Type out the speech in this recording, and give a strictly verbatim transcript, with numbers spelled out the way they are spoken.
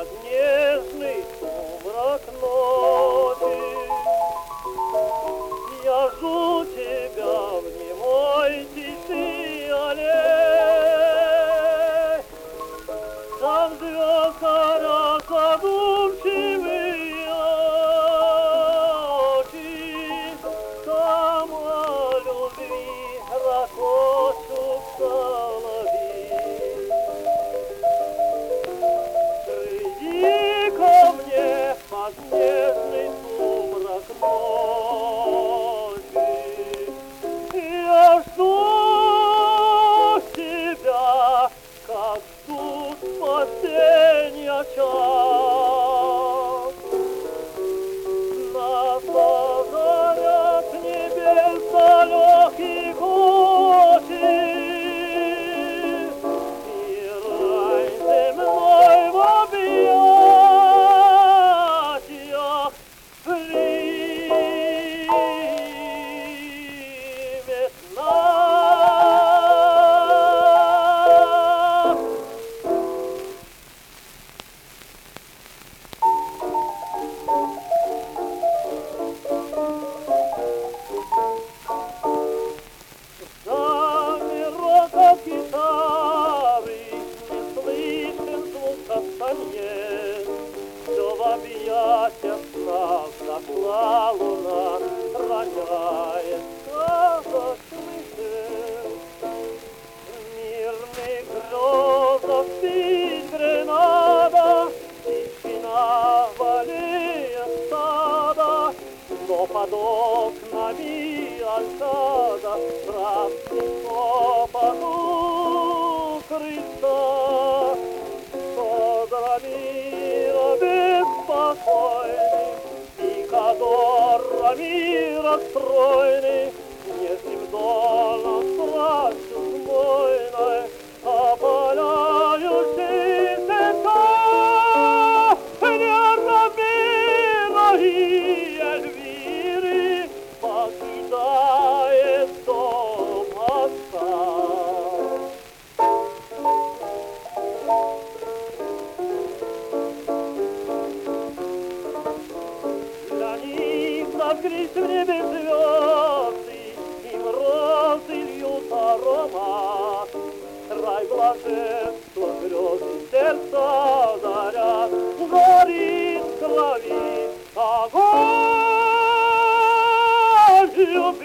под нежный сумрак ночи. Я жду тебя в немой тиши аллей. Там звезд горят задумчивые очи, там о любви ракочут соловьи. Приди ко мне под нежный сумрак ночи. Я жду тебя, как ждут спасенья час. Нас озарят небес далеких очи, и рай земной в объятиях примет нас. Замер от гитары, не слышен звук кастаньет. Все в объятиях снах зашла луна, роняет сказочный свет. В мирных грезах спит Гренада, тишина в аллеях сада, но под окнами Алькада страстный шепот у крыльца. Содрамира беспокойный, пикадорами расстроенный, нежным долом страстью знойной, опаляющий сердца. Нерамира и Эльвиры покидает дом отца. Для них разгрись в небе звезды, им розы льют аромат. Рай блаженства, грезы сердца заряд, горит в крови огонь любви.